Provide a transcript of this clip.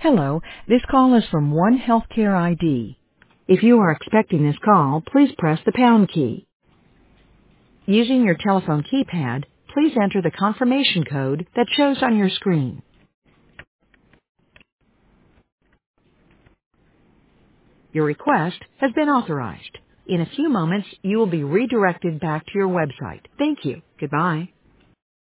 Hello, this call is from One Healthcare ID. If you are expecting this call, please press the pound key. Using your telephone keypad, please enter the confirmation code that shows on your screen. Your request has been authorized. In a few moments, you will be redirected back to your website. Thank you. Goodbye.